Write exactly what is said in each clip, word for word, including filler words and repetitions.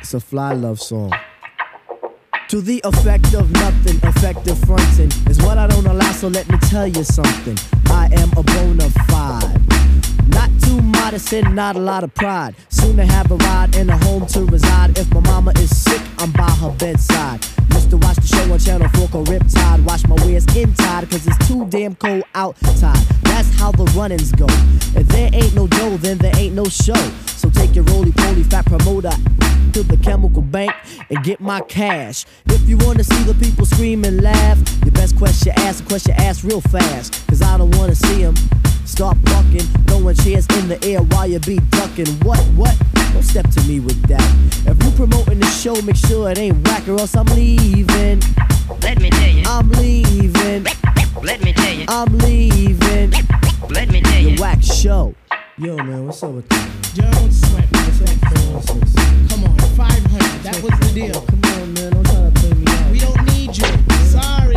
It's a fly love song. To the effect of nothing, effective fronting is what I don't allow, so let me tell you something. I am a bona fide. Not too modest and not a lot of pride. Soon to have a ride and a home to reside. If my mama is sick, I'm by her bedside. Used to watch the show on Channel four called Riptide. Wash my wares in tide, cause it's too damn cold outside. That's how the run-ins go. If there ain't no dough, then there ain't no show. So take your roly-poly fat promoter to the chemical bank and get my cash. If you wanna see the people scream and laugh, you best question your ass and question your ass real fast. Cause I don't wanna see them start bucking, throwing chairs in the air while you be ducking. What, what? Don't step to me with that. If you promoting the show, make sure it ain't whack or else I'm leaving. Let me tell you. I'm leaving. Let me tell you. I'm leaving. Let me tell you. The whack show. Yo, man, what's up with that? Don't sweat me. Come on, five hundred. That was the deal. Come on, man. Don't try to play me out. We don't need you. Sorry.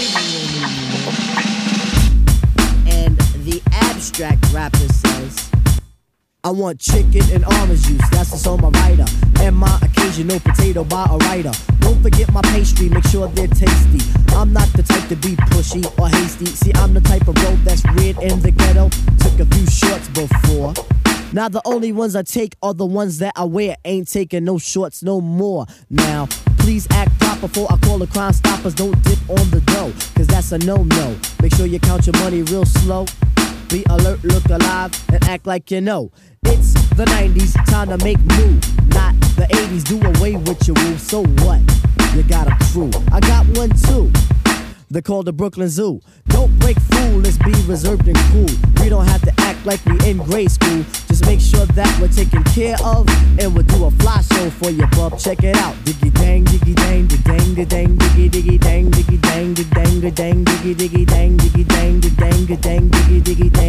And the abstract rapper says, I want chicken and orange juice, that's the song my writer. And my occasional potato by a writer. Don't forget my pastry, make sure they're tasty. I'm not the type to be pushy or hasty. See, I'm the type of bro that's weird in the ghetto. Took a few shorts before. Now the only ones I take are the ones that I wear. Ain't taking no shorts no more. Now, please act proper before I call the Crime Stoppers. Don't dip on the dough, cause that's a no-no. Make sure you count your money real slow. Be alert, look alive, and act like you know. It's the nineties, time to make move. Not the eighties, do away with your rules. So what? You got a crew. I got one too. They're called the Brooklyn Zoo. Don't break fool, let's be reserved and cool. We don't have to act like we in grade school. Just make sure that we're taken care of, and we'll do a fly show for you, bub. Check it out. Diggy dang, diggy dang, da dang, da dang, diggy diggy dang, diggy dang, da dang, da dang, diggy diggy dang, diggy dang, da dang, da dang, diggy diggy